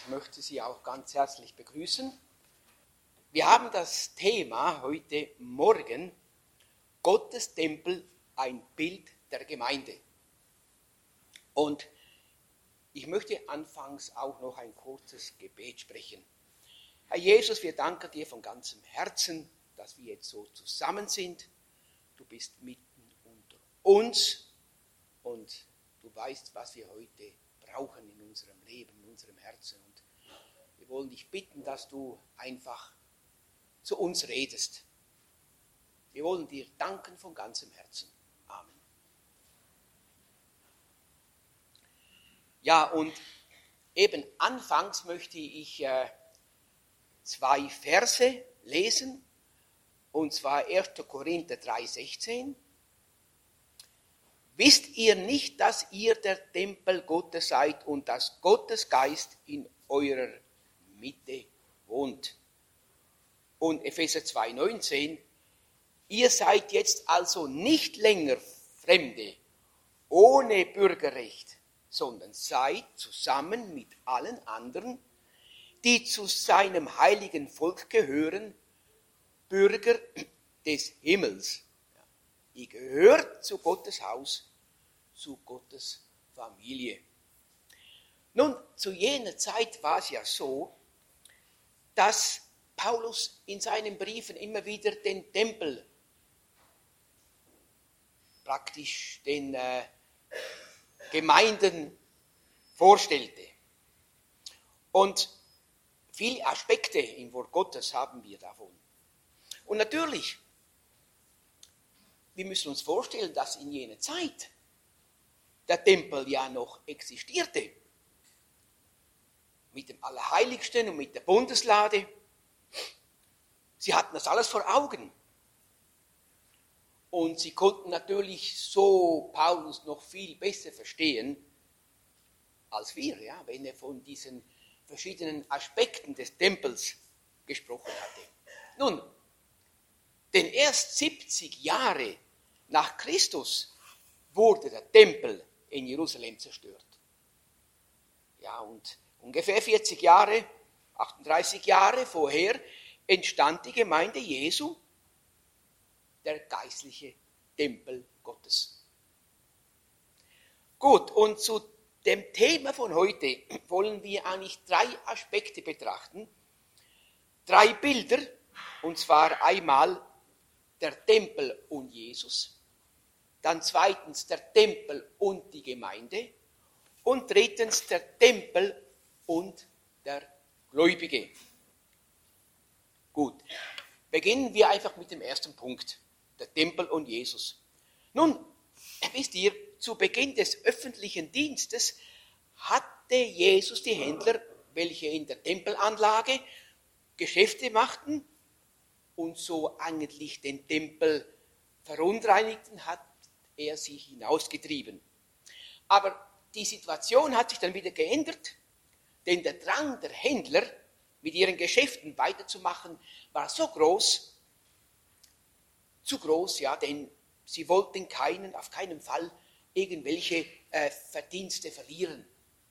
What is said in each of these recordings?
möchte Sie auch ganz herzlich begrüßen. Wir haben das Thema heute Morgen, Gottes Tempel, ein Bild der Gemeinde. Und ich möchte anfangs auch noch ein kurzes Gebet sprechen. Herr Jesus, wir danken dir von ganzem Herzen, dass wir jetzt so zusammen sind. Du bist mitten unter uns und du weißt, was wir heute brauchen in unserem Leben, in unserem Herzen. Und wir wollen dich bitten, dass du einfach zu uns redest. Wir wollen dir danken von ganzem Herzen. Amen. Ja, und eben anfangs möchte ich 2 Verse lesen, und zwar 1. Korinther 3,16. Wisst ihr nicht, dass ihr der Tempel Gottes seid und dass Gottes Geist in eurer Mitte wohnt? Und Epheser 2,19. Ihr seid jetzt also nicht länger Fremde, ohne Bürgerrecht, sondern seid zusammen mit allen anderen, die zu seinem heiligen Volk gehören, Bürger des Himmels. Ihr gehört zu Gottes Haus, zu Gottes Familie. Nun, zu jener Zeit war es ja so, dass Paulus in seinen Briefen immer wieder den Tempel, praktisch den Gemeinden vorstellte. Und viele Aspekte im Wort Gottes haben wir davon. Und natürlich, wir müssen uns vorstellen, dass in jener Zeit der Tempel ja noch existierte. Mit dem Allerheiligsten und mit der Bundeslade. Sie hatten das alles vor Augen. Und sie konnten natürlich so Paulus noch viel besser verstehen als wir, ja, wenn er von diesen verschiedenen Aspekten des Tempels gesprochen hatte. Nun, denn erst 70 Jahre nach Christus wurde der Tempel in Jerusalem zerstört. Ja, und ungefähr 40 Jahre, 38 Jahre vorher entstand die Gemeinde Jesu, der geistliche Tempel Gottes. Gut, und zu dem Thema von heute wollen wir eigentlich 3 Aspekte betrachten. 3 Bilder, und zwar einmal der Tempel und Jesus, dann zweitens der Tempel und die Gemeinde und drittens der Tempel und der Gläubige. Gut, beginnen wir einfach mit dem ersten Punkt, der Tempel und Jesus. Nun, wisst ihr, zu Beginn des öffentlichen Dienstes hatte Jesus die Händler, welche in der Tempelanlage Geschäfte machten und so eigentlich den Tempel verunreinigten, hat er sie hinausgetrieben. Aber die Situation hat sich dann wieder geändert, denn der Drang der Händler, mit ihren Geschäften weiterzumachen, war so groß, zu groß, ja, denn sie wollten auf keinen Fall irgendwelche Verdienste verlieren.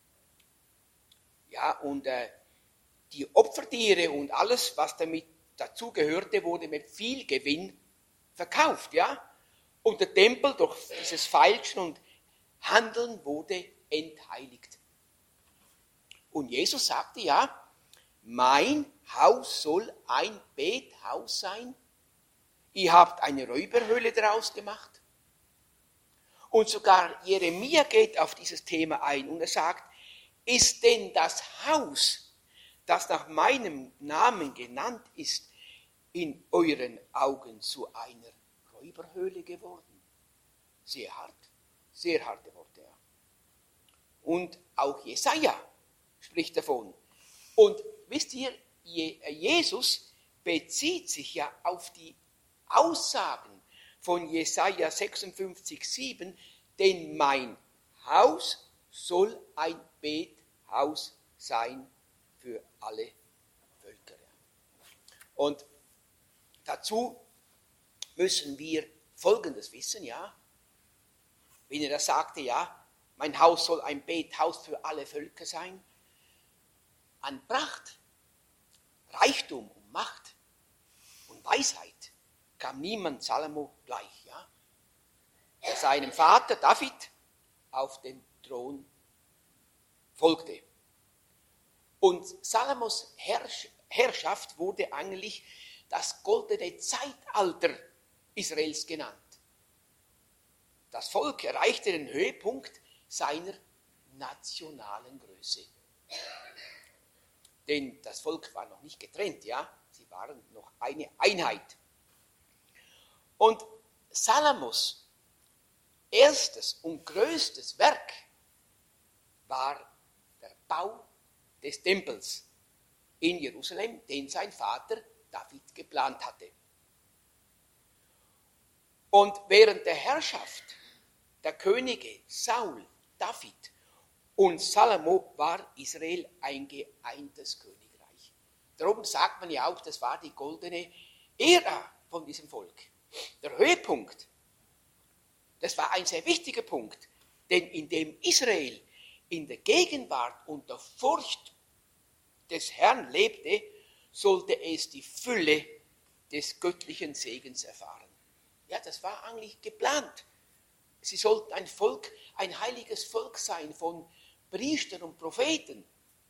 Ja, und die Opfertiere und alles, was damit dazugehörte, wurde mit viel Gewinn verkauft, ja. Und der Tempel durch dieses Feilschen und Handeln wurde entheiligt. Und Jesus sagte ja, mein Haus soll ein Bethaus sein. Ihr habt eine Räuberhöhle daraus gemacht. Und sogar Jeremia geht auf dieses Thema ein und er sagt, ist denn das Haus, das nach meinem Namen genannt ist, in euren Augen zu einer Räuberhöhle geworden? Sehr harte Worte. Ja. Und auch Jesaja spricht davon. Und wisst ihr, Jesus bezieht sich ja auf die Aussagen von Jesaja 56,7, denn mein Haus soll ein Bethaus sein für alle Völker. Und dazu müssen wir Folgendes wissen, ja. Wenn er das sagte, ja, mein Haus soll ein Bethaus für alle Völker sein, an Pracht, Reichtum und Macht und Weisheit kam niemand Salomo gleich, ja, der seinem Vater David auf den Thron folgte. Und Salomos Herrschaft wurde eigentlich das goldene Zeitalter Israels genannt. Das Volk erreichte den Höhepunkt seiner nationalen Größe. Denn das Volk war noch nicht getrennt, ja, sie waren noch eine Einheit. Und Salomos erstes und größtes Werk war der Bau des Tempels in Jerusalem, den sein Vater David geplant hatte. Und während der Herrschaft der Könige Saul, David und Salomo war Israel ein geeintes Königreich. Darum sagt man ja auch, das war die goldene Ära von diesem Volk. Der Höhepunkt, das war ein sehr wichtiger Punkt, denn indem Israel in der Gegenwart und der Furcht des Herrn lebte, sollte es die Fülle des göttlichen Segens erfahren. Ja, das war eigentlich geplant. Sie sollten ein Volk, ein heiliges Volk sein von Priestern und Propheten.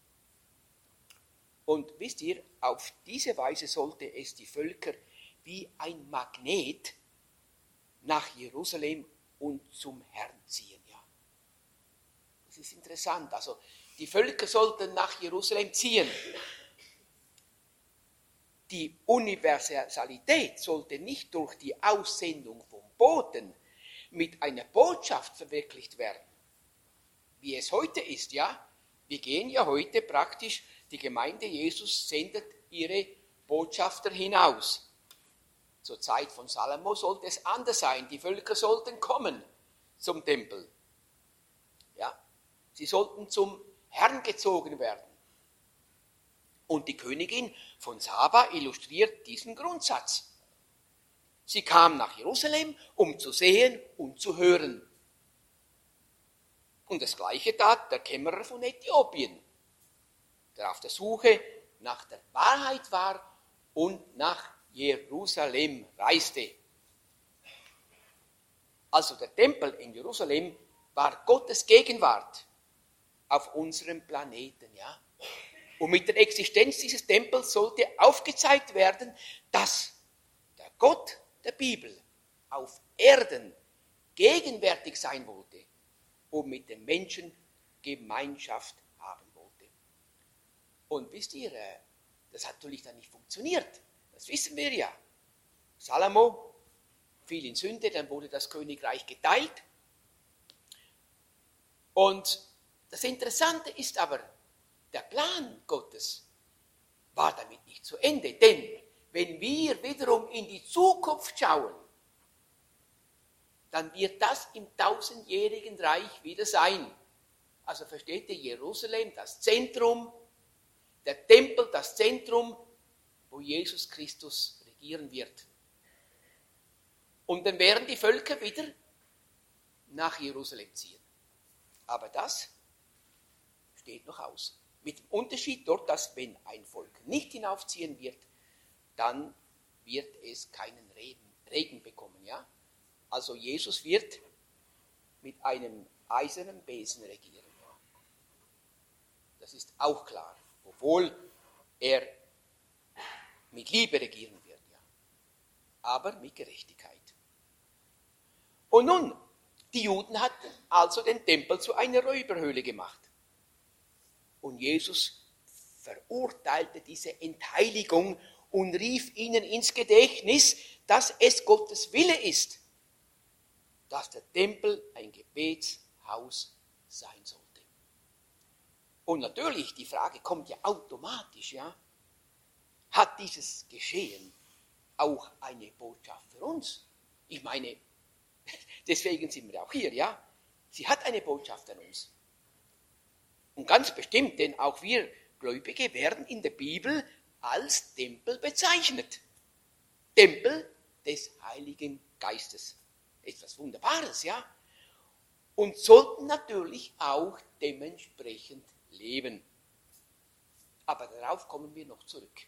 Und wisst ihr, auf diese Weise sollte es die Völker wie ein Magnet nach Jerusalem und zum Herrn ziehen. Ja. Das ist interessant. Also die Völker sollten nach Jerusalem ziehen. Die Universalität sollte nicht durch die Aussendung von Boten mit einer Botschaft verwirklicht werden, wie es heute ist, ja. Wir gehen ja heute praktisch, die Gemeinde Jesus sendet ihre Botschafter hinaus. Zur Zeit von Salomo sollte es anders sein. Die Völker sollten kommen zum Tempel. Ja, sie sollten zum Herrn gezogen werden. Und die Königin von Saba illustriert diesen Grundsatz. Sie kam nach Jerusalem, um zu sehen und zu hören. Und das Gleiche tat der Kämmerer von Äthiopien, der auf der Suche nach der Wahrheit war und nach Jerusalem reiste. Also der Tempel in Jerusalem war Gottes Gegenwart auf unserem Planeten, ja. Und mit der Existenz dieses Tempels sollte aufgezeigt werden, dass der Gott der Bibel auf Erden gegenwärtig sein wollte und mit den Menschen Gemeinschaft haben wollte. Und wisst ihr, das hat natürlich dann nicht funktioniert. Das wissen wir ja. Salomo fiel in Sünde, dann wurde das Königreich geteilt. Und das Interessante ist aber, der Plan Gottes war damit nicht zu Ende. Denn wenn wir wiederum in die Zukunft schauen, dann wird das im 1000-jährigen Reich wieder sein. Also versteht ihr, Jerusalem, das Zentrum, der Tempel, das Zentrum, wo Jesus Christus regieren wird. Und dann werden die Völker wieder nach Jerusalem ziehen. Aber das steht noch aus. Mit dem Unterschied dort, dass wenn ein Volk nicht hinaufziehen wird, dann wird es keinen Regen bekommen. Ja? Also Jesus wird mit einem eisernen Besen regieren. Das ist auch klar, obwohl er mit Liebe regieren wird, ja. Aber mit Gerechtigkeit. Und nun, die Juden hatten also den Tempel zu einer Räuberhöhle gemacht. Und Jesus verurteilte diese Entheiligung und rief ihnen ins Gedächtnis, dass es Gottes Wille ist, dass der Tempel ein Gebetshaus sein sollte. Und natürlich, die Frage kommt ja automatisch, ja, hat dieses Geschehen auch eine Botschaft für uns? Ich meine, deswegen sind wir auch hier, ja. Sie hat eine Botschaft an uns. Und ganz bestimmt, denn auch wir Gläubige werden in der Bibel als Tempel bezeichnet. Tempel des Heiligen Geistes. Etwas Wunderbares, ja. Und sollten natürlich auch dementsprechend leben. Aber darauf kommen wir noch zurück.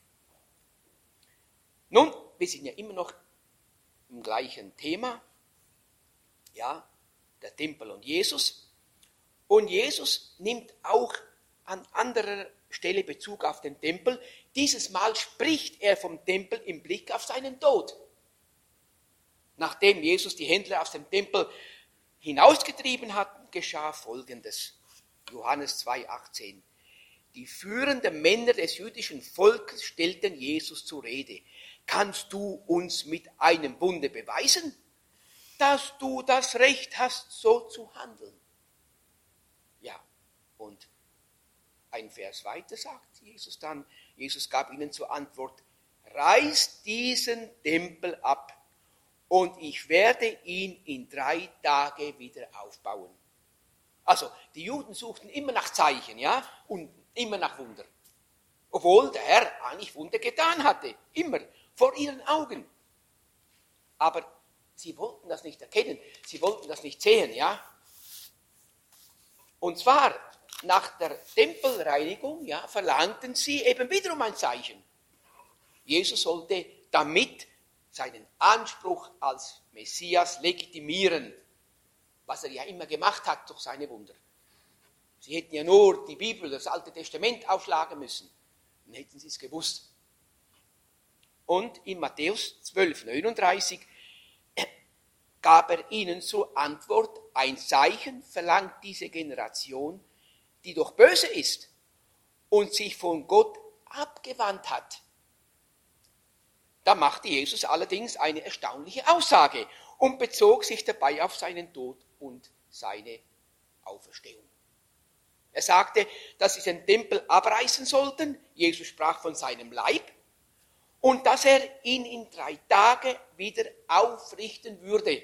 Nun, wir sind ja immer noch im gleichen Thema, ja, der Tempel und Jesus. Und Jesus nimmt auch an anderer Stelle Bezug auf den Tempel. Dieses Mal spricht er vom Tempel im Blick auf seinen Tod. Nachdem Jesus die Händler aus dem Tempel hinausgetrieben hat, geschah Folgendes. Johannes 2,18. Die führenden Männer des jüdischen Volkes stellten Jesus zur Rede. Kannst du uns mit einem Bunde beweisen, dass du das Recht hast, so zu handeln? Ja, und ein Vers weiter sagt Jesus dann, Jesus gab ihnen zur Antwort, reißt diesen Tempel ab und ich werde ihn in 3 Tagen wieder aufbauen. Also, die Juden suchten immer nach Zeichen, ja, und immer nach Wunder. Obwohl der Herr eigentlich Wunder getan hatte, immer, vor ihren Augen. Aber sie wollten das nicht erkennen, sie wollten das nicht sehen, ja. Und zwar, nach der Tempelreinigung, ja, verlangten sie eben wiederum ein Zeichen. Jesus sollte damit seinen Anspruch als Messias legitimieren, was er ja immer gemacht hat durch seine Wunder. Sie hätten ja nur die Bibel, das Alte Testament aufschlagen müssen, dann hätten sie es gewusst. Und in Matthäus 12,39 gab er ihnen zur Antwort, ein Zeichen verlangt diese Generation, die doch böse ist und sich von Gott abgewandt hat. Da machte Jesus allerdings eine erstaunliche Aussage und bezog sich dabei auf seinen Tod und seine Auferstehung. Er sagte, dass sie den Tempel abreißen sollten, Jesus sprach von seinem Leib, und dass er ihn in 3 Tagen wieder aufrichten würde.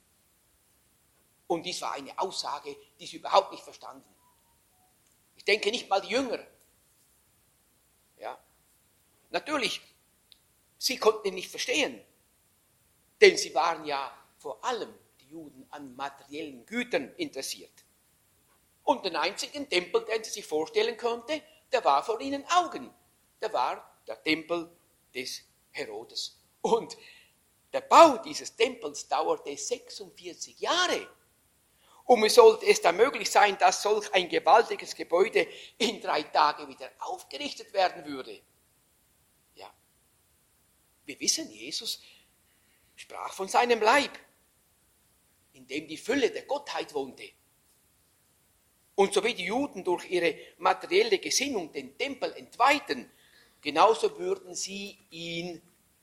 Und dies war eine Aussage, die sie überhaupt nicht verstanden. Ich denke nicht mal die Jünger. Ja. Natürlich, sie konnten ihn nicht verstehen, denn sie waren ja vor allem, die Juden, an materiellen Gütern interessiert. Und den einzigen Tempel, den sie sich vorstellen konnte, der war vor ihren Augen. Der war der Tempel des Herodes. Und der Bau dieses Tempels dauerte 46 Jahre. Und wie sollte es da möglich sein, dass solch ein gewaltiges Gebäude in 3 Tagen wieder aufgerichtet werden würde? Ja, wir wissen, Jesus sprach von seinem Leib, in dem die Fülle der Gottheit wohnte. Und so wie die Juden durch ihre materielle Gesinnung den Tempel entweihten, genauso würden sie ihn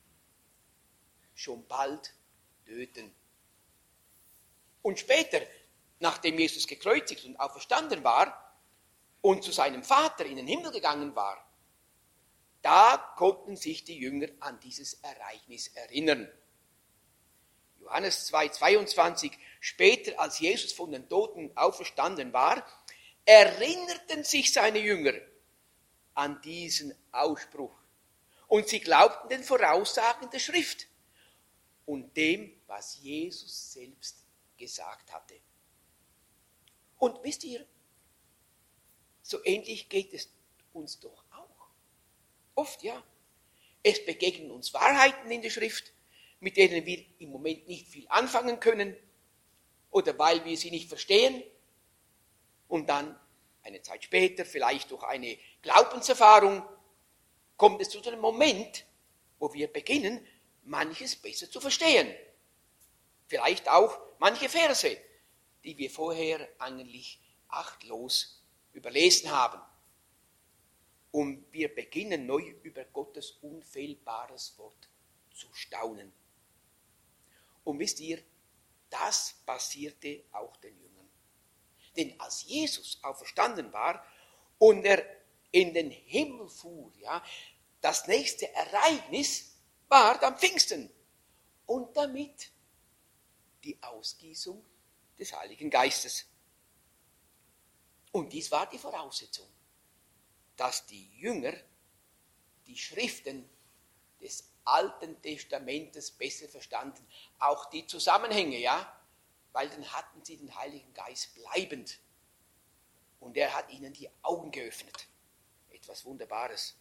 schon bald töten. Und später, nachdem Jesus gekreuzigt und auferstanden war und zu seinem Vater in den Himmel gegangen war, da konnten sich die Jünger an dieses Ereignis erinnern. Johannes 2,22, später als Jesus von den Toten auferstanden war, erinnerten sich seine Jünger an diesen Ausspruch und sie glaubten den Voraussagen der Schrift und dem, was Jesus selbst gesagt hatte. Und wisst ihr, so ähnlich geht es uns doch auch. Oft, ja. Es begegnen uns Wahrheiten in der Schrift, mit denen wir im Moment nicht viel anfangen können oder weil wir sie nicht verstehen. Und dann, eine Zeit später, vielleicht durch eine Glaubenserfahrung, kommt es zu einem Moment, wo wir beginnen, manches besser zu verstehen. Vielleicht auch manche Verse, die wir vorher eigentlich achtlos überlesen haben. Und wir beginnen neu über Gottes unfehlbares Wort zu staunen. Und wisst ihr, das passierte auch den Jüngern. Denn als Jesus auferstanden war und er in den Himmel fuhr, ja, das nächste Ereignis war dann Pfingsten und damit die Ausgießung des Heiligen Geistes. Und dies war die Voraussetzung, dass die Jünger die Schriften des Alten Testamentes besser verstanden, auch die Zusammenhänge, ja, weil dann hatten sie den Heiligen Geist bleibend und er hat ihnen die Augen geöffnet. etwas Wunderbares.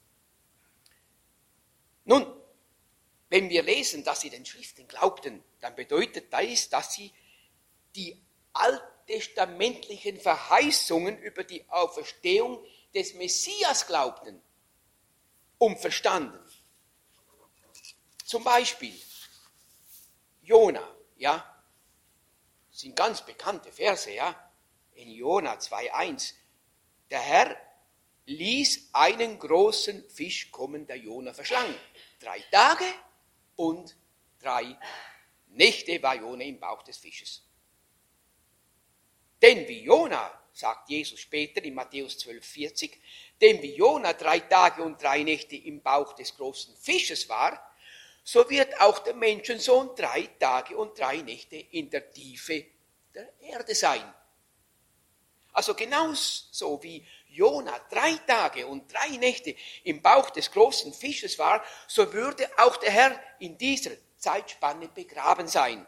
Nun, wenn wir lesen, dass sie den Schriften glaubten, dann bedeutet das, dass sie die alttestamentlichen Verheißungen über die Auferstehung des Messias glaubten und verstanden. Zum Beispiel Jona, ja, das sind ganz bekannte Verse, ja, in Jona 2,1. Der Herr ließ einen großen Fisch kommen, der Jona verschlang. 3 Tage und 3 Nächte war Jona im Bauch des Fisches. Denn wie Jona, sagt Jesus später in Matthäus 12,40, denn wie Jona 3 Tage und 3 Nächte im Bauch des großen Fisches war, so wird auch der Menschensohn 3 Tage und 3 Nächte in der Tiefe der Erde sein. Also genauso wie Jona 3 Tage und 3 Nächte im Bauch des großen Fisches war, so würde auch der Herr in dieser Zeitspanne begraben sein.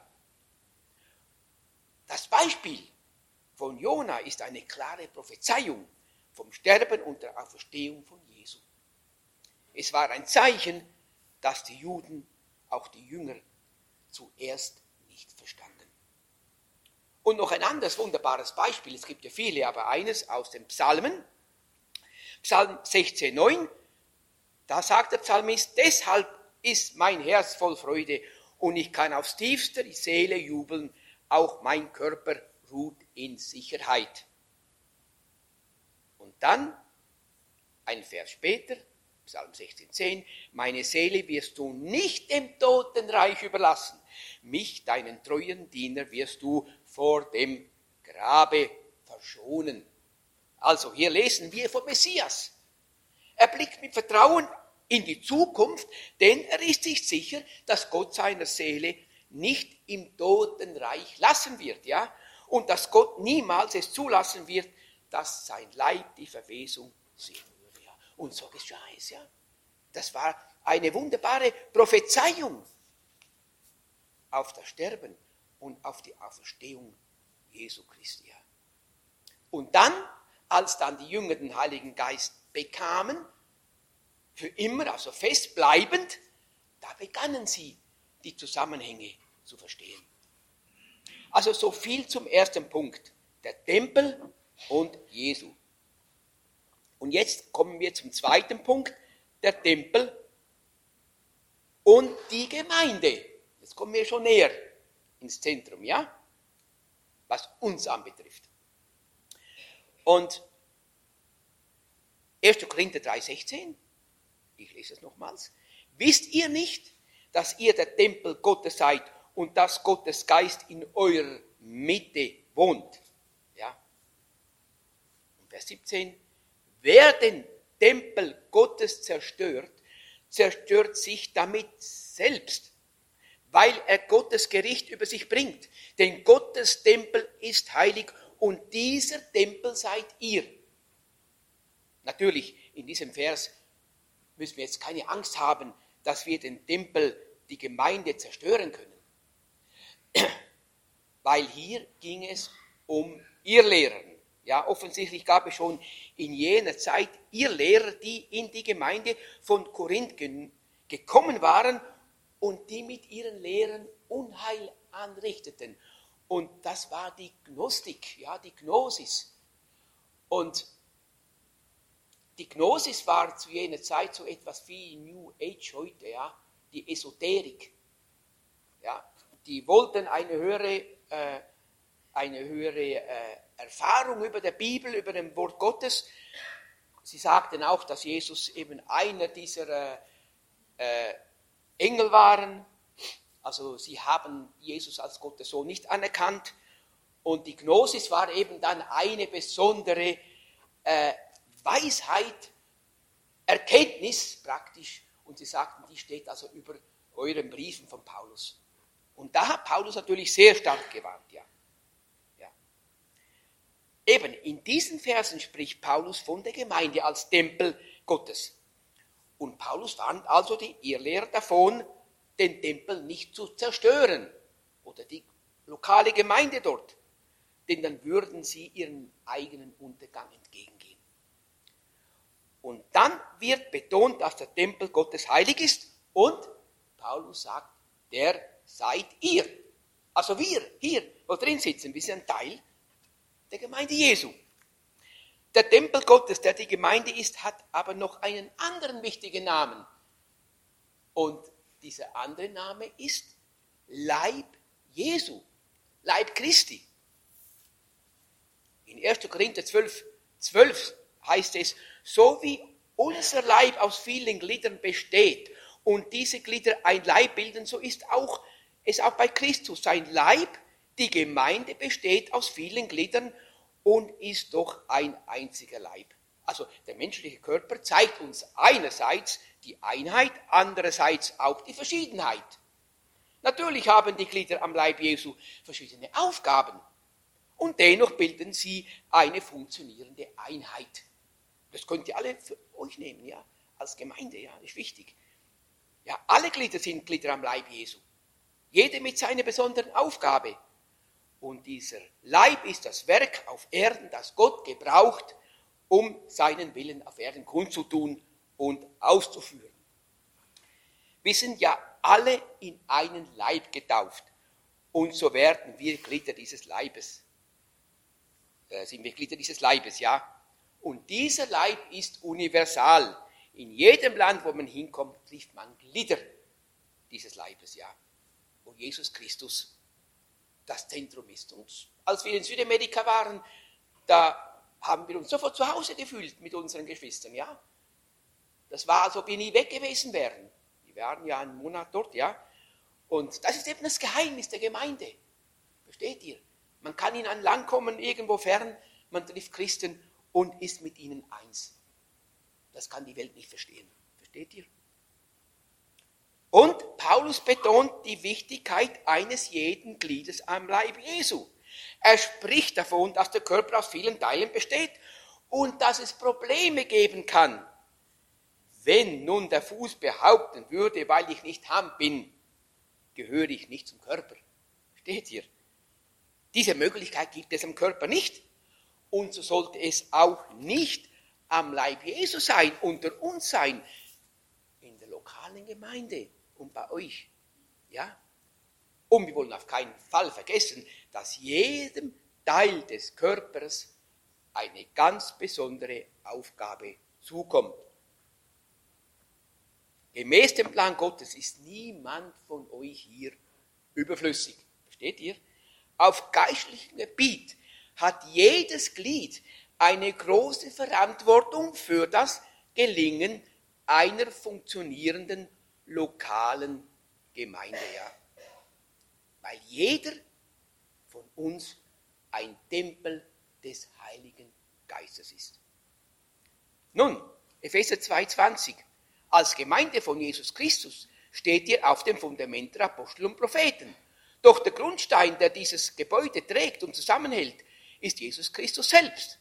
Das Beispiel von Jona ist eine klare Prophezeiung vom Sterben und der Auferstehung von Jesu. Es war ein Zeichen, das die Juden, auch die Jünger, zuerst nicht verstanden. Und noch ein anderes wunderbares Beispiel, es gibt ja viele, aber eines aus den Psalmen, Psalm 16,9, da sagt der Psalmist, deshalb ist mein Herz voll Freude und ich kann aufs tiefste die Seele jubeln, auch mein Körper ruht in Sicherheit. Und dann, ein Vers später, Psalm 16,10, meine Seele wirst du nicht dem Totenreich überlassen, mich, deinen treuen Diener, wirst du vor dem Grabe verschonen. Also hier lesen wir vom Messias. Er blickt mit Vertrauen in die Zukunft, denn er ist sich sicher, dass Gott seiner Seele nicht im Totenreich lassen wird, ja, und dass Gott niemals es zulassen wird, dass sein Leib die Verwesung sehen würde. Ja. Und so geschah es, ja. Das war eine wunderbare Prophezeiung auf das Sterben und auf die Auferstehung Jesu Christi. Ja. Und dann, als dann die Jünger den Heiligen Geist bekamen, für immer, also festbleibend, da begannen sie, die Zusammenhänge zu verstehen. Also so viel zum ersten Punkt, der Tempel und Jesu. Und jetzt kommen wir zum zweiten Punkt, der Tempel und die Gemeinde. Jetzt kommen wir schon näher ins Zentrum, ja, was uns anbetrifft. Und 1. Korinther 3,16, ich lese es nochmals, wisst ihr nicht, dass ihr der Tempel Gottes seid und dass Gottes Geist in eurer Mitte wohnt? Ja. Und Vers 17, wer den Tempel Gottes zerstört, zerstört sich damit selbst, weil er Gottes Gericht über sich bringt. Denn Gottes Tempel ist heilig und dieser Tempel seid ihr. Natürlich, in diesem Vers müssen wir jetzt keine Angst haben, dass wir den Tempel, die Gemeinde zerstören können. Weil hier ging es um Irrlehren. Ja, offensichtlich gab es schon in jener Zeit Irrlehrer, die in die Gemeinde von Korinth gekommen waren und die mit ihren Lehren Unheil anrichteten. Und das war die Gnostik, ja, die Gnosis. Und die Gnosis war zu jener Zeit so etwas wie New Age heute, ja, die Esoterik. Ja, die wollten eine höhere Erfahrung über die Bibel, über das Wort Gottes. Sie sagten auch, dass Jesus eben einer dieser Engel waren. Also sie haben Jesus als Gottes Sohn nicht anerkannt. Und die Gnosis war eben dann eine besondere Weisheit, Erkenntnis praktisch. Und sie sagten, die steht also über euren Briefen von Paulus. Und da hat Paulus natürlich sehr stark gewarnt, ja. Eben in diesen Versen spricht Paulus von der Gemeinde als Tempel Gottes. Und Paulus warnt also die Irrlehrer davon, den Tempel nicht zu zerstören oder die lokale Gemeinde dort, denn dann würden sie ihren eigenen Untergang entgegengehen. Und dann wird betont, dass der Tempel Gottes heilig ist und Paulus sagt, der seid ihr. Also wir hier, wo drin sitzen, wir sind ein Teil der Gemeinde Jesu. Der Tempel Gottes, der die Gemeinde ist, hat aber noch einen anderen wichtigen Namen. Und dieser andere Name ist Leib Jesu, Leib Christi. In 1. Korinther 12 heißt es, so wie unser Leib aus vielen Gliedern besteht und diese Glieder ein Leib bilden, so ist es auch bei Christus. Sein Leib, die Gemeinde, besteht aus vielen Gliedern und ist doch ein einziger Leib. Also der menschliche Körper zeigt uns einerseits die Einheit, andererseits auch die Verschiedenheit. Natürlich haben die Glieder am Leib Jesu verschiedene Aufgaben und dennoch bilden sie eine funktionierende Einheit. Das könnt ihr alle für euch nehmen, ja, als Gemeinde, ja, das ist wichtig. Ja, alle Glieder sind Glieder am Leib Jesu. Jede mit seiner besonderen Aufgabe. Und dieser Leib ist das Werk auf Erden, das Gott gebraucht, um seinen Willen auf Erden kundzutun und auszuführen. Wir sind ja alle in einen Leib getauft und so werden wir Glieder dieses Leibes. Ja. Und dieser Leib ist universal. In jedem Land, wo man hinkommt, trifft man Glieder dieses Leibes, ja. Wo Jesus Christus das Zentrum ist. Und als wir in Südamerika waren, da haben wir uns sofort zu Hause gefühlt mit unseren Geschwistern, ja. Das war, als ob wir nie weg gewesen wären. Wir waren ja einen Monat dort, ja. Und das ist eben das Geheimnis der Gemeinde. Versteht ihr? Man kann in ein Land kommen, irgendwo fern, man trifft Christen und ist mit ihnen eins. Das kann die Welt nicht verstehen. Versteht ihr? Und Paulus betont die Wichtigkeit eines jeden Gliedes am Leib Jesu. Er spricht davon, dass der Körper aus vielen Teilen besteht und dass es Probleme geben kann, wenn nun der Fuß behaupten würde, weil ich nicht Hand bin, gehöre ich nicht zum Körper. Versteht ihr? Diese Möglichkeit gibt es am Körper nicht. Und so sollte es auch nicht am Leib Jesu sein, unter uns sein, in der lokalen Gemeinde und bei euch. Ja? Und wir wollen auf keinen Fall vergessen, dass jedem Teil des Körpers eine ganz besondere Aufgabe zukommt. Gemäß dem Plan Gottes ist niemand von euch hier überflüssig. Versteht ihr? Auf geistlichem Gebiet hat jedes Glied eine große Verantwortung für das Gelingen einer funktionierenden lokalen Gemeinde. Ja. Weil jeder von uns ein Tempel des Heiligen Geistes ist. Nun, Epheser 2,20. Als Gemeinde von Jesus Christus steht ihr auf dem Fundament der Apostel und Propheten. Doch der Grundstein, der dieses Gebäude trägt und zusammenhält, ist Jesus Christus selbst.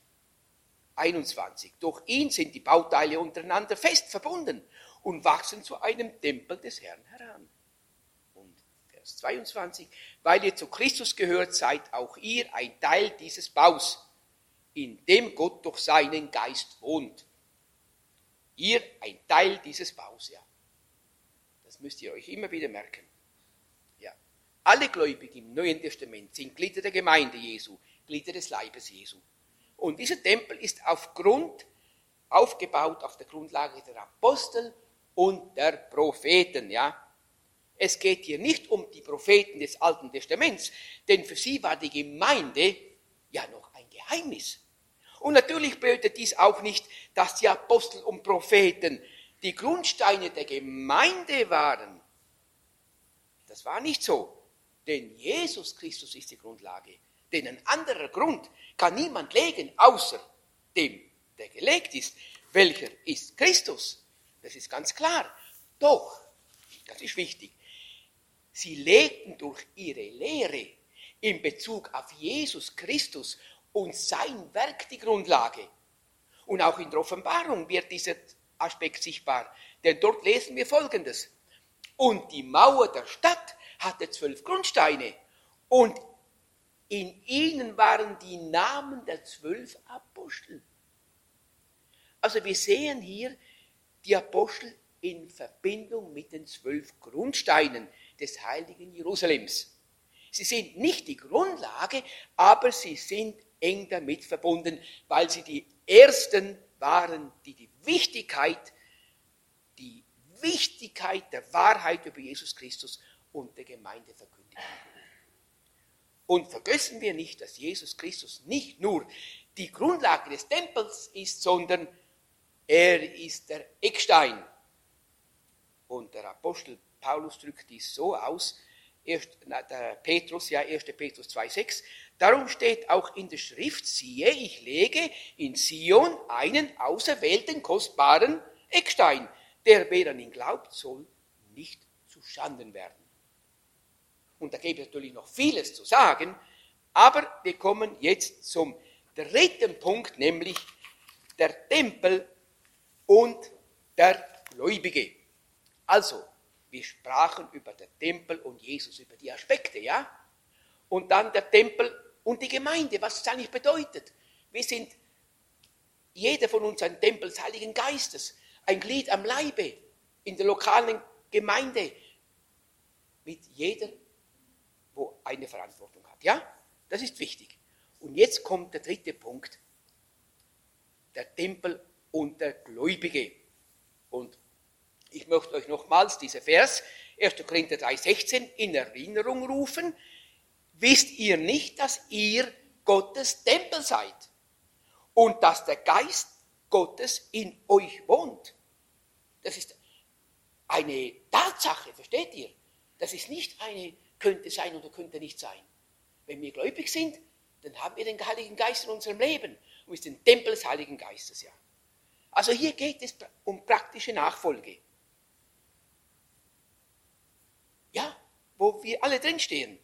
21. Durch ihn sind die Bauteile untereinander fest verbunden und wachsen zu einem Tempel des Herrn heran. Und Vers 22. Weil ihr zu Christus gehört, seid auch ihr ein Teil dieses Baus, in dem Gott durch seinen Geist wohnt. Ihr ein Teil dieses Baus, ja. Das müsst ihr euch immer wieder merken. Ja. Alle Gläubigen im Neuen Testament sind Glieder der Gemeinde Jesu, Glieder des Leibes Jesu. Und dieser Tempel ist aufgebaut auf der Grundlage der Apostel und der Propheten, ja. Es geht hier nicht um die Propheten des Alten Testaments, denn für sie war die Gemeinde ja noch ein Geheimnis. Und natürlich bedeutet dies auch nicht, dass die Apostel und Propheten die Grundsteine der Gemeinde waren. Das war nicht so, denn Jesus Christus ist die Grundlage. Denn ein anderer Grund kann niemand legen, außer dem, der gelegt ist. Welcher ist Christus? Das ist ganz klar. Doch, das ist wichtig, sie legten durch ihre Lehre in Bezug auf Jesus Christus und sein Werk die Grundlage. Und auch in der Offenbarung wird dieser Aspekt sichtbar. Denn dort lesen wir Folgendes. Und die Mauer der Stadt hatte 12 Grundsteine. Und in ihnen waren die Namen der 12 Apostel. Also wir sehen hier die Apostel in Verbindung mit den 12 Grundsteinen des heiligen Jerusalems. Sie sind nicht die Grundlage, aber sie sind eng damit verbunden, weil sie die Ersten waren, die die Wichtigkeit der Wahrheit über Jesus Christus und der Gemeinde verkündigt haben. Und vergessen wir nicht, dass Jesus Christus nicht nur die Grundlage des Tempels ist, sondern er ist der Eckstein. Und der Apostel Paulus drückt dies so aus, der Petrus, 1. Petrus 2,6, darum steht auch in der Schrift, siehe, ich lege in Sion einen auserwählten, kostbaren Eckstein, der, wer an ihn glaubt, soll nicht zuschanden werden. Und da gäbe es natürlich noch vieles zu sagen, aber wir kommen jetzt zum dritten Punkt, nämlich der Tempel und der Gläubige. Also, wir sprachen über den Tempel und Jesus, über die Aspekte, ja? Und dann der Tempel und die Gemeinde, was es eigentlich bedeutet. Wir sind, jeder von uns, ein Tempel des Heiligen Geistes, ein Glied am Leibe, in der lokalen Gemeinde, mit jeder, wo eine Verantwortung hat. Ja, das ist wichtig. Und jetzt kommt der dritte Punkt, der Tempel und der Gläubige. Und ich möchte euch nochmals diesen Vers, 1. Korinther 3,16, in Erinnerung rufen. Wisst ihr nicht, dass ihr Gottes Tempel seid und dass der Geist Gottes in euch wohnt? Das ist eine Tatsache, versteht ihr? Das ist nicht eine könnte sein oder könnte nicht sein. Wenn wir gläubig sind, dann haben wir den Heiligen Geist in unserem Leben und wir sind Tempel des Heiligen Geistes, ja. Also hier geht es um praktische Nachfolge. Ja, wo wir alle drinstehen.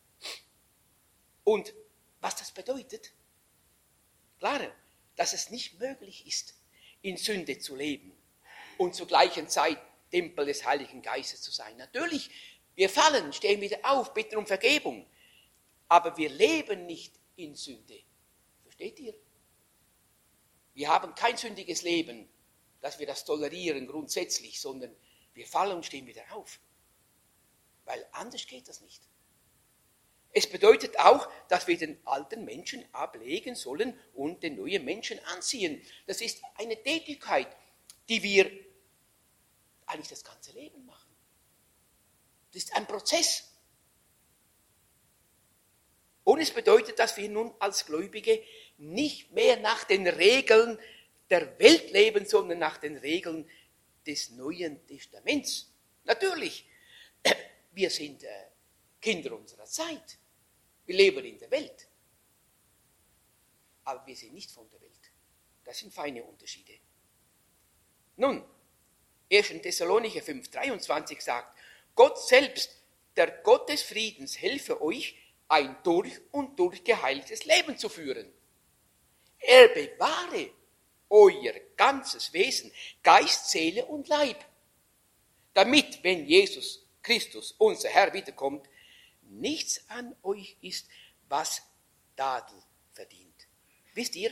Und was das bedeutet? Klar, dass es nicht möglich ist, in Sünde zu leben und zur gleichen Zeit Tempel des Heiligen Geistes zu sein. Natürlich, wir fallen, stehen wieder auf, bitten um Vergebung, aber wir leben nicht in Sünde. Versteht ihr? Wir haben kein sündiges Leben, dass wir das tolerieren grundsätzlich, sondern wir fallen und stehen wieder auf. Weil anders geht das nicht. Es bedeutet auch, dass wir den alten Menschen ablegen sollen und den neuen Menschen anziehen. Das ist eine Tätigkeit, die wir eigentlich das ganze Leben machen. Das ist ein Prozess. Und es bedeutet, dass wir nun als Gläubige nicht mehr nach den Regeln der Welt leben, sondern nach den Regeln des Neuen Testaments. Natürlich, wir sind Kinder unserer Zeit. Wir leben in der Welt. Aber wir sind nicht von der Welt. Das sind feine Unterschiede. Nun, 1. Thessalonicher 5,23 sagt, Gott selbst, der Gott des Friedens, helfe euch, ein durch und durch geheiltes Leben zu führen. Er bewahre euer ganzes Wesen, Geist, Seele und Leib, damit, wenn Jesus Christus, unser Herr, wiederkommt, nichts an euch ist, was Tadel verdient. Wisst ihr,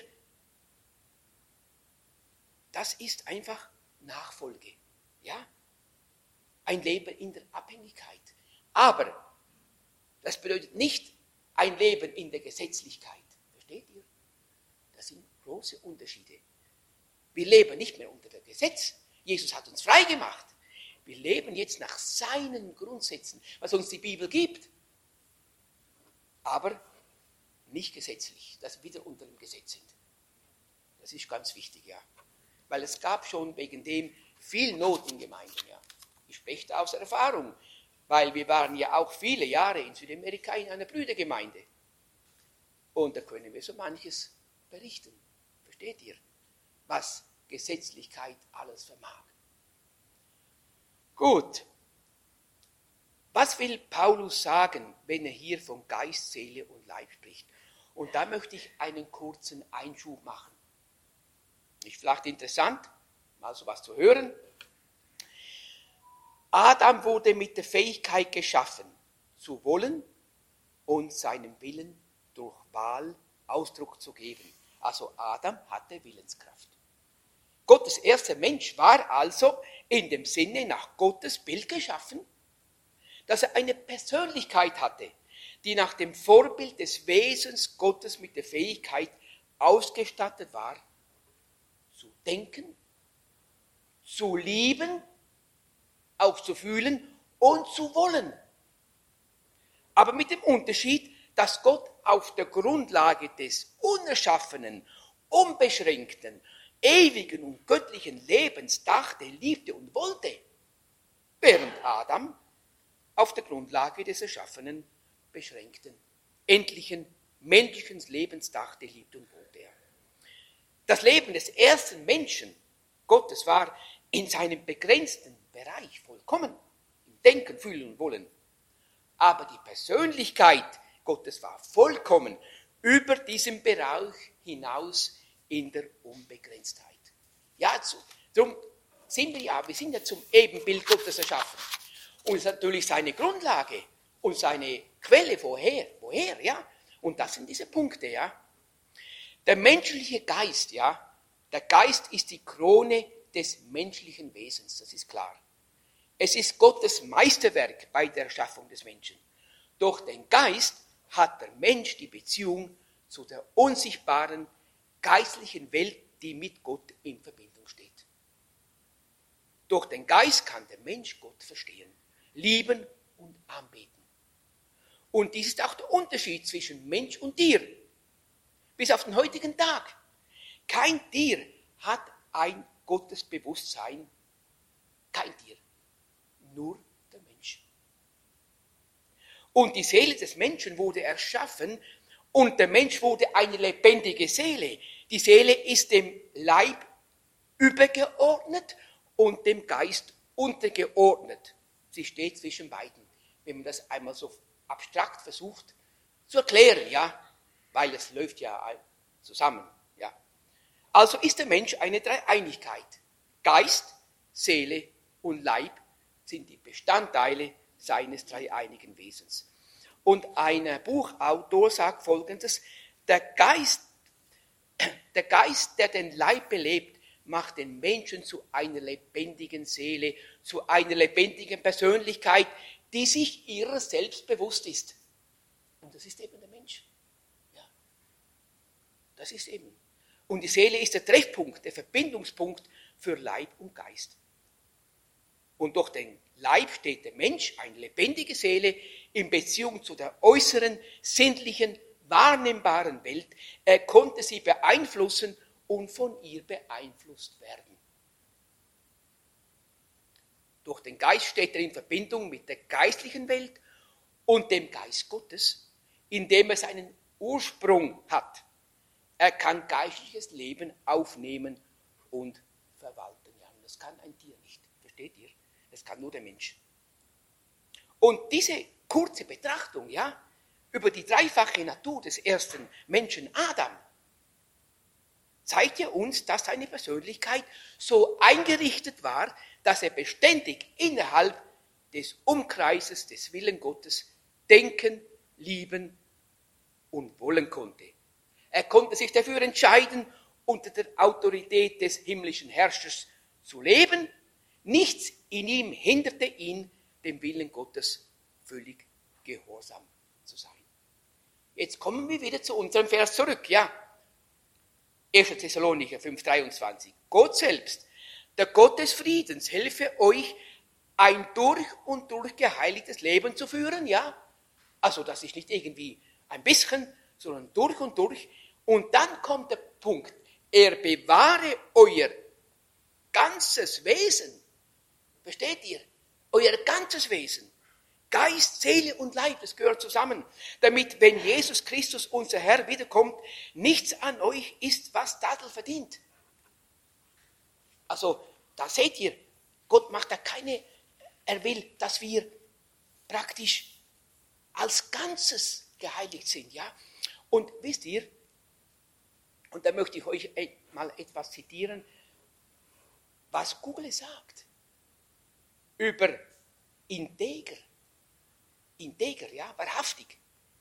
das ist einfach Nachfolge. Ja? Ein Leben in der Abhängigkeit. Aber das bedeutet nicht ein Leben in der Gesetzlichkeit. Versteht ihr? Das sind große Unterschiede. Wir leben nicht mehr unter dem Gesetz. Jesus hat uns frei gemacht. Wir leben jetzt nach seinen Grundsätzen, was uns die Bibel gibt. Aber nicht gesetzlich, dass wir wieder unter dem Gesetz sind. Das ist ganz wichtig, ja. Weil es gab schon wegen dem viel Not in Gemeinden, ja. Ich spreche da aus Erfahrung, weil wir waren ja auch viele Jahre in Südamerika in einer Brüdergemeinde. Und da können wir so manches berichten. Versteht ihr, was Gesetzlichkeit alles vermag? Gut. Was will Paulus sagen, wenn er hier von Geist, Seele und Leib spricht? Und da möchte ich einen kurzen Einschub machen. Nicht vielleicht interessant, mal so was zu hören. Adam wurde mit der Fähigkeit geschaffen, zu wollen und seinem Willen durch Wahl Ausdruck zu geben. Also Adam hatte Willenskraft. Gottes erster Mensch war also in dem Sinne nach Gottes Bild geschaffen, dass er eine Persönlichkeit hatte, die nach dem Vorbild des Wesens Gottes mit der Fähigkeit ausgestattet war, zu denken, zu lieben, auch zu fühlen und zu wollen. Aber mit dem Unterschied, dass Gott auf der Grundlage des unerschaffenen, unbeschränkten, ewigen und göttlichen Lebens dachte, liebte und wollte, während Adam auf der Grundlage des erschaffenen, beschränkten, endlichen, menschlichen Lebens dachte, liebte und wollte er. Das Leben des ersten Menschen Gottes war in seinem begrenzten Bereich vollkommen, im Denken, Fühlen und Wollen. Aber die Persönlichkeit Gottes war vollkommen über diesen Bereich hinaus in der Unbegrenztheit. Ja, darum sind wir sind ja zum Ebenbild Gottes erschaffen. Und es ist natürlich seine Grundlage und seine Quelle, woher, ja. Und das sind diese Punkte, ja. Der menschliche Geist, ja, der Geist ist die Krone des menschlichen Wesens, das ist klar. Es ist Gottes Meisterwerk bei der Erschaffung des Menschen. Durch den Geist hat der Mensch die Beziehung zu der unsichtbaren, geistlichen Welt, die mit Gott in Verbindung steht. Durch den Geist kann der Mensch Gott verstehen, lieben und anbeten. Und dies ist auch der Unterschied zwischen Mensch und Tier. Bis auf den heutigen Tag. Kein Tier hat ein Gottesbewusstsein. Kein Tier. Nur der Mensch. Und die Seele des Menschen wurde erschaffen und der Mensch wurde eine lebendige Seele. Die Seele ist dem Leib übergeordnet und dem Geist untergeordnet. Sie steht zwischen beiden, wenn man das einmal so abstrakt versucht zu erklären, ja, weil es läuft ja zusammen, ja. Also ist der Mensch eine Dreieinigkeit. Geist, Seele und Leib sind die Bestandteile seines dreieinigen Wesens. Und ein Buchautor sagt Folgendes: der Geist, der den Leib belebt, macht den Menschen zu einer lebendigen Seele, zu einer lebendigen Persönlichkeit, die sich ihrer selbst bewusst ist. Und das ist eben der Mensch. Ja. Das ist eben. Und die Seele ist der Treffpunkt, der Verbindungspunkt für Leib und Geist. Und durch den Leib steht der Mensch, eine lebendige Seele, in Beziehung zu der äußeren, sinnlichen, wahrnehmbaren Welt. Er konnte sie beeinflussen und von ihr beeinflusst werden. Durch den Geist steht er in Verbindung mit der geistlichen Welt und dem Geist Gottes, in dem er seinen Ursprung hat. Er kann geistliches Leben aufnehmen und verwalten. Ja, und das kann ein Tier nicht. Versteht ihr? Das kann nur der Mensch. Und diese kurze Betrachtung, ja, über die dreifache Natur des ersten Menschen Adam, zeigt ja uns, dass seine Persönlichkeit so eingerichtet war, dass er beständig innerhalb des Umkreises des Willens Gottes denken, lieben und wollen konnte. Er konnte sich dafür entscheiden, unter der Autorität des himmlischen Herrschers zu leben. Nichts in ihm hinderte ihn, dem Willen Gottes völlig gehorsam zu sein. Jetzt kommen wir wieder zu unserem Vers zurück, ja. 1. Thessalonicher 5,23. Gott selbst, der Gott des Friedens, helfe euch, ein durch und durch geheiligtes Leben zu führen, ja. Also das ist nicht irgendwie ein bisschen, sondern durch und durch. Und dann kommt der Punkt, er bewahre euer ganzes Wesen. Versteht ihr? Euer ganzes Wesen. Geist, Seele und Leib, das gehört zusammen. Damit, wenn Jesus Christus, unser Herr, wiederkommt, nichts an euch ist, was Tadel verdient. Also, da seht ihr, Gott macht da er will, dass wir praktisch als Ganzes geheiligt sind, ja. Und wisst ihr, und da möchte ich euch mal etwas zitieren, was Google sagt über integer, ja, wahrhaftig.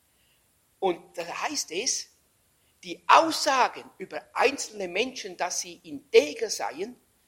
Und da heißt es, die Aussagen über einzelne Menschen, dass sie integer seien,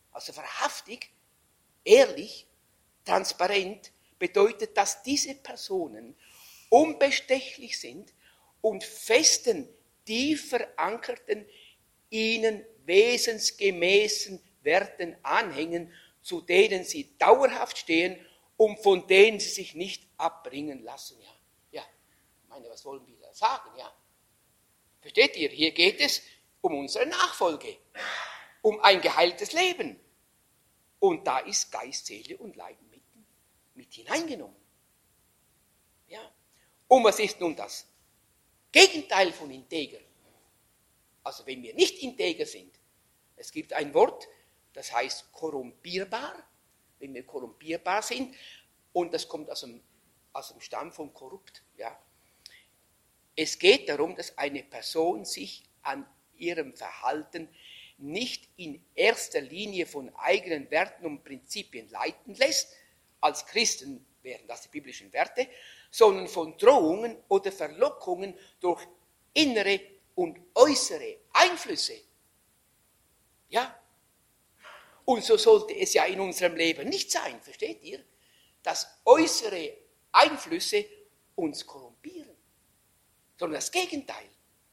Also wahrhaftig, ehrlich, transparent bedeutet, dass diese Personen unbestechlich sind und festen, tief verankerten, ihnen wesensgemäßen Werten anhängen, zu denen sie dauerhaft stehen und von denen sie sich nicht abbringen lassen. Ja, ich meine, was wollen wir da sagen? Ja? Versteht ihr? Hier geht es um unsere Nachfolge, um ein geheiltes Leben. Und da ist Geist, Seele und Leib mit hineingenommen. Ja. Und was ist nun das Gegenteil von integer? Also wenn wir nicht integer sind, es gibt ein Wort, das heißt korrumpierbar, wenn wir korrumpierbar sind, und das kommt aus dem Stamm von korrupt. Ja. Es geht darum, dass eine Person sich an ihrem Verhalten nicht in erster Linie von eigenen Werten und Prinzipien leiten lässt, als Christen wären das die biblischen Werte, sondern von Drohungen oder Verlockungen durch innere und äußere Einflüsse. Ja? Und so sollte es ja in unserem Leben nicht sein, versteht ihr? Dass äußere Einflüsse uns korrumpieren, sondern das Gegenteil.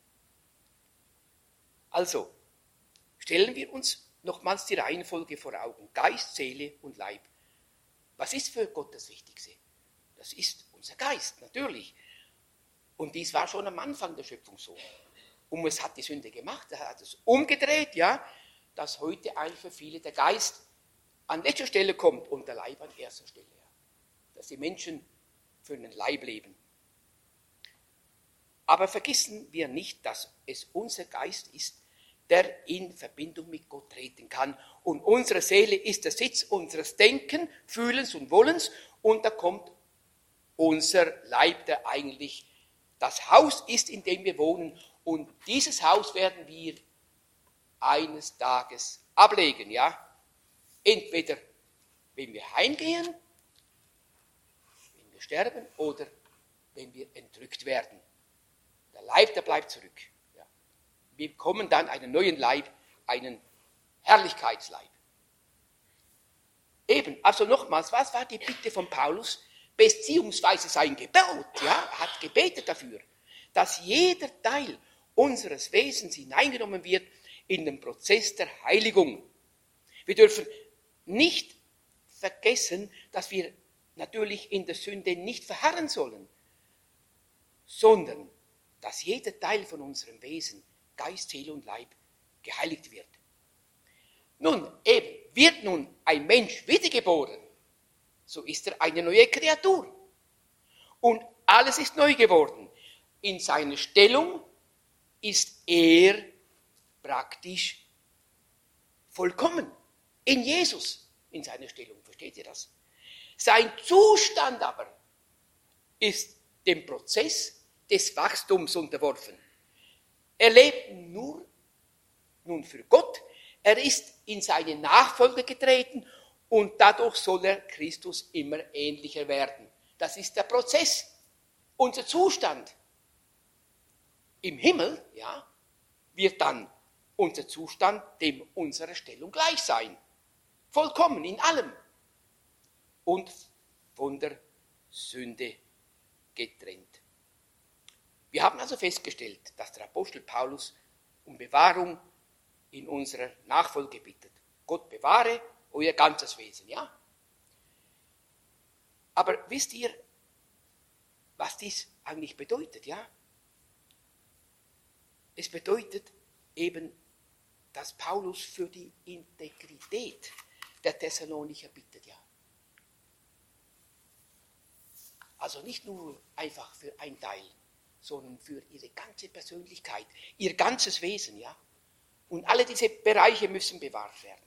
Also, stellen wir uns nochmals die Reihenfolge vor Augen. Geist, Seele und Leib. Was ist für Gott das Wichtigste? Das ist unser Geist, natürlich. Und dies war schon am Anfang der Schöpfung so. Und es hat die Sünde gemacht, er hat es umgedreht, ja, dass heute eigentlich für viele der Geist an letzter Stelle kommt und der Leib an erster Stelle. Ja. Dass die Menschen für einen Leib leben. Aber vergessen wir nicht, dass es unser Geist ist, der in Verbindung mit Gott treten kann. Und unsere Seele ist der Sitz unseres Denken, Fühlens und Wollens. Und da kommt unser Leib, der eigentlich das Haus ist, in dem wir wohnen. Und dieses Haus werden wir eines Tages ablegen. Ja? Entweder wenn wir heimgehen, wenn wir sterben oder wenn wir entrückt werden. Der Leib, der bleibt zurück. Wir bekommen dann einen neuen Leib, einen Herrlichkeitsleib. Eben, also nochmals, was war die Bitte von Paulus? Beziehungsweise sein Gebet, ja, er hat gebetet dafür, dass jeder Teil unseres Wesens hineingenommen wird in den Prozess der Heiligung. Wir dürfen nicht vergessen, dass wir natürlich in der Sünde nicht verharren sollen, sondern dass jeder Teil von unserem Wesen, Geist, Seele und Leib, geheiligt wird. Nun, eben, wird nun ein Mensch wiedergeboren, so ist er eine neue Kreatur. Und alles ist neu geworden. In seiner Stellung ist er praktisch vollkommen. In Jesus, in seiner Stellung, versteht ihr das? Sein Zustand aber ist dem Prozess des Wachstums unterworfen. Er lebt nur nun für Gott, er ist in seine Nachfolge getreten und dadurch soll er Christus immer ähnlicher werden. Das ist der Prozess, unser Zustand. Im Himmel, ja, wird dann unser Zustand dem unserer Stellung gleich sein. Vollkommen in allem. Und von der Sünde getrennt. Wir haben also festgestellt, dass der Apostel Paulus um Bewahrung in unserer Nachfolge bittet. Gott bewahre euer ganzes Wesen, ja? Aber wisst ihr, was dies eigentlich bedeutet, ja? Es bedeutet eben, dass Paulus für die Integrität der Thessalonicher bittet, ja. Also nicht nur einfach für ein Teil, sondern für ihre ganze Persönlichkeit, ihr ganzes Wesen, ja. Und alle diese Bereiche müssen bewahrt werden.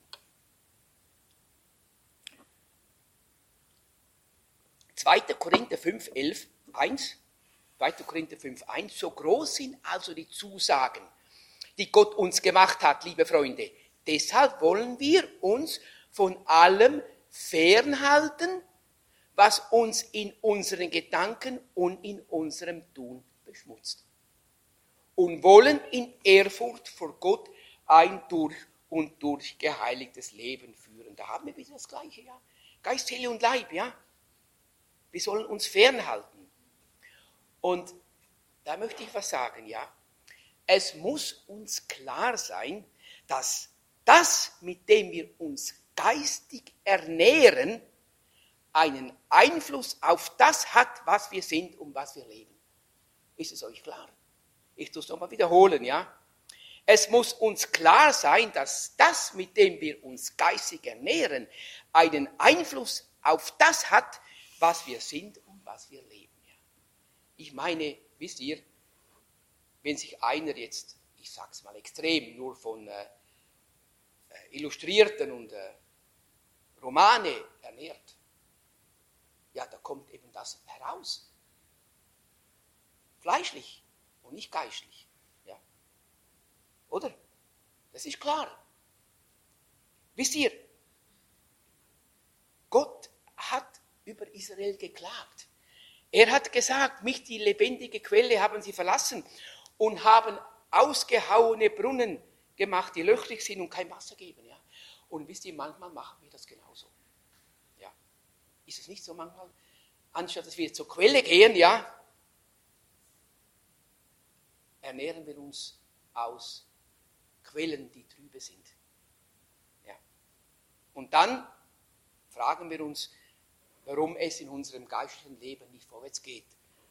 2. Korinther 5,11, 1, 2. Korinther 5,1, so groß sind also die Zusagen, die Gott uns gemacht hat, liebe Freunde. Deshalb wollen wir uns von allem fernhalten, was uns in unseren Gedanken und in unserem Tun beschmutzt. Und wollen in Ehrfurcht vor Gott ein durch und durch geheiligtes Leben führen. Da haben wir wieder das Gleiche, ja. Geist, Seele und Leib, ja. Wir sollen uns fernhalten. Und da möchte ich was sagen, ja. Es muss uns klar sein, dass das, mit dem wir uns geistig ernähren, einen Einfluss auf das hat, was wir sind und was wir leben. Ist es euch klar? Ich tue es nochmal wiederholen, ja. Es muss uns klar sein, dass das, mit dem wir uns geistig ernähren, einen Einfluss auf das hat, was wir sind und was wir leben. Ja. Ich meine, wisst ihr, wenn sich einer jetzt, ich sag's mal extrem, nur von Illustrierten und Romane ernährt, ja, da kommt eben das heraus. Fleischlich und nicht geistlich. Ja. Oder? Das ist klar. Wisst ihr, Gott hat über Israel geklagt. Er hat gesagt, mich, die lebendige Quelle, haben sie verlassen und haben ausgehauene Brunnen gemacht, die löchrig sind und kein Wasser geben. Ja. Und wisst ihr, manchmal machen wir das genauso. Ja. Ist es nicht so manchmal? Anstatt dass wir zur Quelle gehen, ja, ernähren wir uns aus Quellen, die trübe sind. Ja. Und dann fragen wir uns, warum es in unserem geistlichen Leben nicht vorwärts geht.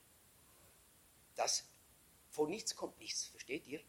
Das von nichts kommt nichts, versteht ihr?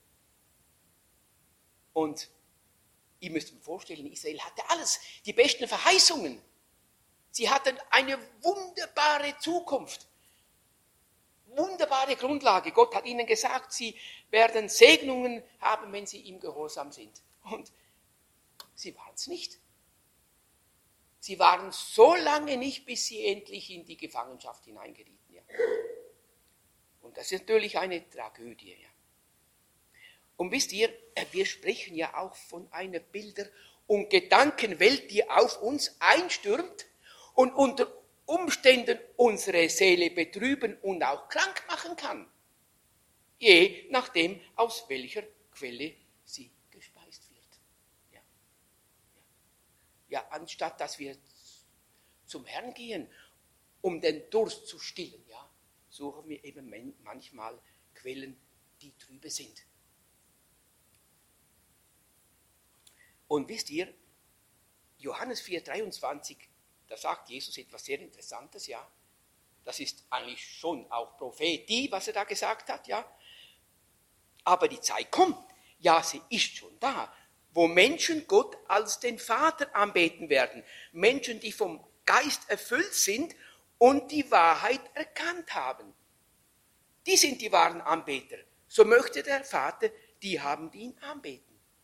Und ihr müsst euch vorstellen, Israel hatte alles, die besten Verheißungen. Sie hatten eine wunderbare Zukunft, wunderbare Grundlage. Gott hat ihnen gesagt, sie werden Segnungen haben, wenn sie ihm gehorsam sind. Und sie waren es nicht. Sie waren so lange nicht, bis sie endlich in die Gefangenschaft hineingerieten. Ja. Und das ist natürlich eine Tragödie. Ja. Und wisst ihr, wir sprechen ja auch von einer Bilder- und Gedankenwelt, die auf uns einstürmt und unter Umständen unsere Seele betrüben und auch krank machen kann. Je nachdem, aus welcher Quelle sie gespeist wird. Ja. Ja, anstatt dass wir zum Herrn gehen, um den Durst zu stillen, ja, suchen wir eben manchmal Quellen, die trübe sind. Und wisst ihr, Johannes 4,23, da sagt Jesus etwas sehr Interessantes, ja. Das ist eigentlich schon auch Prophetie, was er da gesagt hat, ja. Aber die Zeit kommt, ja, sie ist schon da, wo Menschen Gott als den Vater anbeten werden. Menschen, die vom Geist erfüllt sind und die Wahrheit erkannt haben. Die sind die wahren Anbeter. So möchte der Vater die haben, die ihn anbeten.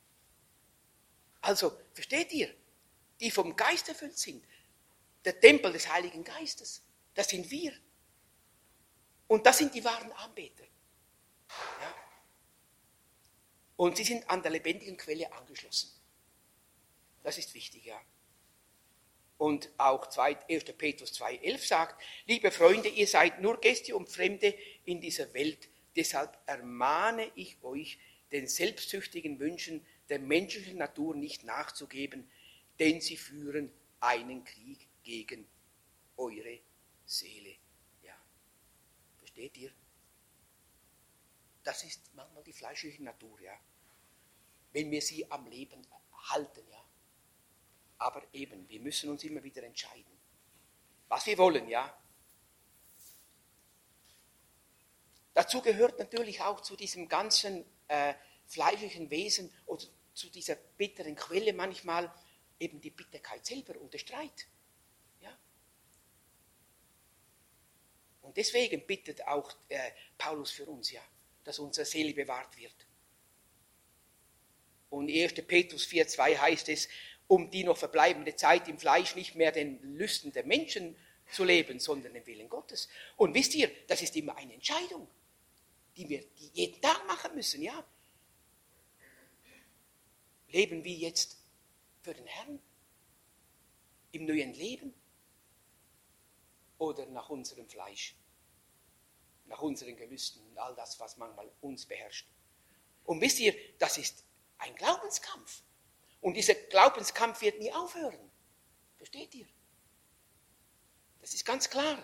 Also, versteht ihr? Die vom Geist erfüllt sind. Der Tempel des Heiligen Geistes. Das sind wir. Und das sind die wahren Anbeter. Ja. Und sie sind an der lebendigen Quelle angeschlossen. Das ist wichtig, ja. Und auch 1. Petrus 2,11 sagt, liebe Freunde, ihr seid nur Gäste und Fremde in dieser Welt. Deshalb ermahne ich euch, den selbstsüchtigen Wünschen der menschlichen Natur nicht nachzugeben, denn sie führen einen Krieg gegen eure Seele. Ja. Versteht ihr? Das ist manchmal die fleischliche Natur, ja. Wenn wir sie am Leben halten, ja. Aber eben, wir müssen uns immer wieder entscheiden, was wir wollen, ja. Dazu gehört natürlich auch zu diesem ganzen fleischlichen Wesen oder zu dieser bitteren Quelle manchmal eben die Bitterkeit selber und der Streit. Ja. Und deswegen bittet auch Paulus für uns, ja, dass unsere Seele bewahrt wird. Und 1. Petrus 4,2 heißt es, um die noch verbleibende Zeit im Fleisch nicht mehr den Lüsten der Menschen zu leben, sondern den Willen Gottes. Und wisst ihr, das ist immer eine Entscheidung, die wir jeden Tag machen müssen, ja. Leben wir jetzt für den Herrn im neuen Leben oder nach unserem Fleisch, nach unseren Gelüsten und all das, was manchmal uns beherrscht. Und wisst ihr, das ist ein Glaubenskampf. Und dieser Glaubenskampf wird nie aufhören. Versteht ihr? Das ist ganz klar.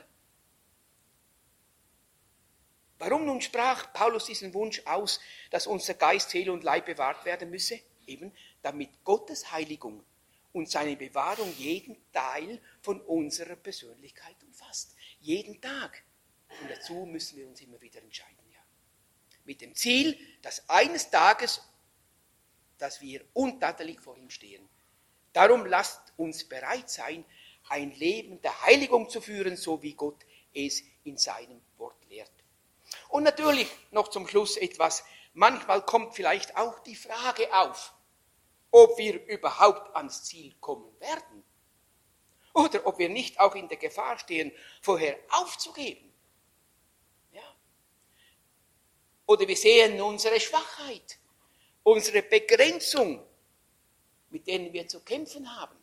Warum nun sprach Paulus diesen Wunsch aus, dass unser Geist, Seele und Leib bewahrt werden müsse? Eben, damit Gottes Heiligung und seine Bewahrung jeden Teil von unserer Persönlichkeit umfasst. Jeden Tag. Und dazu müssen wir uns immer wieder entscheiden. Ja. Mit dem Ziel, dass eines Tages, dass wir untadelig vor ihm stehen. Darum lasst uns bereit sein, ein Leben der Heiligung zu führen, so wie Gott es in seinem Wort lehrt. Und natürlich noch zum Schluss etwas. Manchmal kommt vielleicht auch die Frage auf, ob wir überhaupt ans Ziel kommen werden. Oder ob wir nicht auch in der Gefahr stehen, vorher aufzugeben. Ja. Oder wir sehen unsere Schwachheit, unsere Begrenzung, mit denen wir zu kämpfen haben.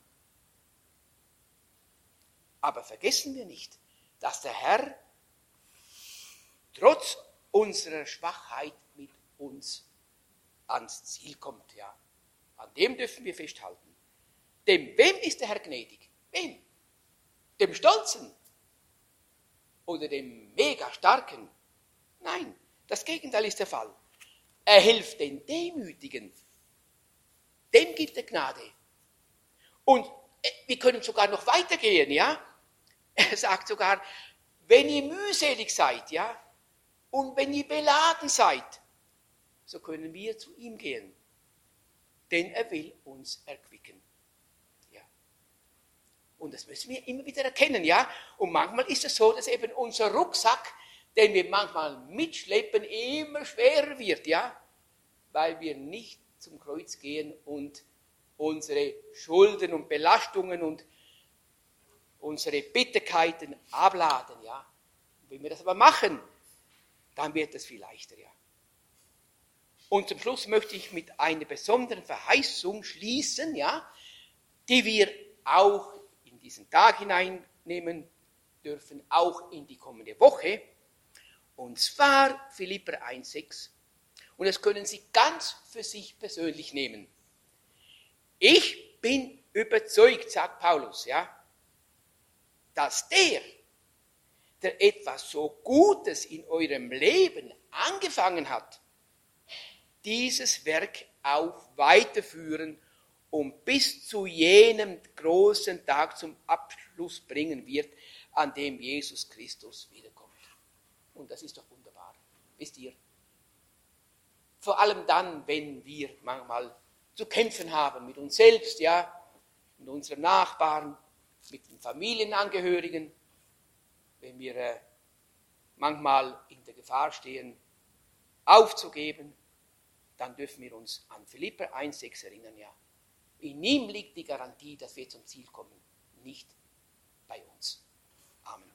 Aber vergessen wir nicht, dass der Herr trotz unserer Schwachheit mit uns ans Ziel kommt. Ja. An dem dürfen wir festhalten. Wem ist der Herr gnädig? Wem? Dem Stolzen? Oder dem mega Starken? Nein, das Gegenteil ist der Fall. Er hilft den Demütigen. Dem gibt er Gnade. Und wir können sogar noch weitergehen, ja? Er sagt sogar, wenn ihr mühselig seid, ja, und wenn ihr beladen seid, so können wir zu ihm gehen. Denn er will uns erquicken. Ja. Und das müssen wir immer wieder erkennen, ja? Und manchmal ist es so, dass eben unser Rucksack, den wir manchmal mitschleppen, immer schwerer wird, ja? Weil wir nicht zum Kreuz gehen und unsere Schulden und Belastungen und unsere Bitterkeiten abladen, ja? Und wenn wir das aber machen, dann wird es viel leichter, ja. Und zum Schluss möchte ich mit einer besonderen Verheißung schließen, ja, die wir auch in diesen Tag hineinnehmen dürfen, auch in die kommende Woche. Und zwar Philipper 1,6. Und das können Sie ganz für sich persönlich nehmen. Ich bin überzeugt, sagt Paulus, ja, dass der etwas so Gutes in eurem Leben angefangen hat, dieses Werk auch weiterführen und bis zu jenem großen Tag zum Abschluss bringen wird, an dem Jesus Christus wiederkommt. Und das ist doch wunderbar, wisst ihr? Vor allem dann, wenn wir manchmal zu kämpfen haben mit uns selbst, ja, mit unseren Nachbarn, mit den Familienangehörigen, wenn wir manchmal in der Gefahr stehen, aufzugeben, dann dürfen wir uns an Philipper 1,6 erinnern, ja. In ihm liegt die Garantie, dass wir zum Ziel kommen, nicht bei uns. Amen.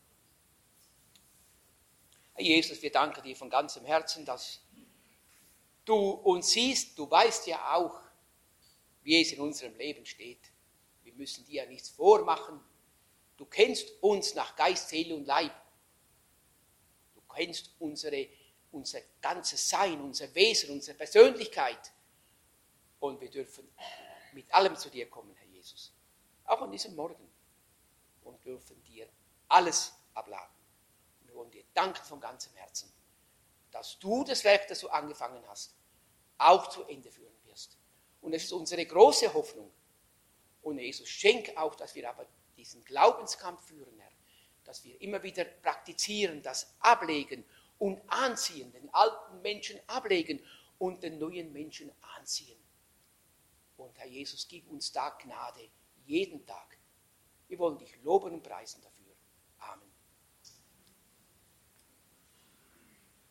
Herr Jesus, wir danken dir von ganzem Herzen, dass du uns siehst. Du weißt ja auch, wie es in unserem Leben steht. Wir müssen dir ja nichts vormachen. Du kennst uns nach Geist, Seele und Leib. Du kennst unser ganzes Sein, unser Wesen, unsere Persönlichkeit. Und wir dürfen mit allem zu dir kommen, Herr Jesus. Auch an diesem Morgen. Und dürfen dir alles abladen. Und wir wollen dir danken von ganzem Herzen, dass du das Werk, das du angefangen hast, auch zu Ende führen wirst. Und es ist unsere große Hoffnung. Und Jesus, schenk auch, dass wir aber diesen Glaubenskampf führen, Herr. Dass wir immer wieder praktizieren, das Ablegen und Anziehen, den alten Menschen ablegen und den neuen Menschen anziehen. Und Herr Jesus, gib uns da Gnade, jeden Tag. Wir wollen dich loben und preisen dafür.